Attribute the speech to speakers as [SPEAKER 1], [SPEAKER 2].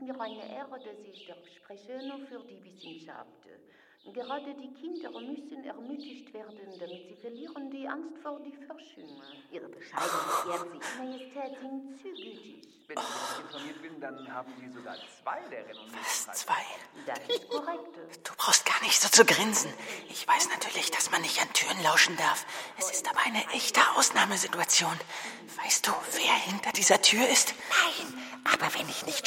[SPEAKER 1] mir eine Ehre, dass ich spreche nur für die Wissenschaft. Gerade die Kinder müssen ermutigt werden, damit sie verlieren die Angst vor die Forschung. Ihre Bescheidenheit, Majestät, sind zu gütig.
[SPEAKER 2] Wenn ich richtig informiert bin, dann haben Sie sogar 2 der renommierten.
[SPEAKER 3] Was, 2?
[SPEAKER 1] Das ist korrekt.
[SPEAKER 3] Du brauchst gar nicht so zu grinsen. Ich weiß natürlich, dass man nicht an Türen lauschen darf. Es ist aber eine echte Ausnahmesituation. Weißt du, wer hinter dieser Tür ist?
[SPEAKER 4] Nein, aber wenn ich nicht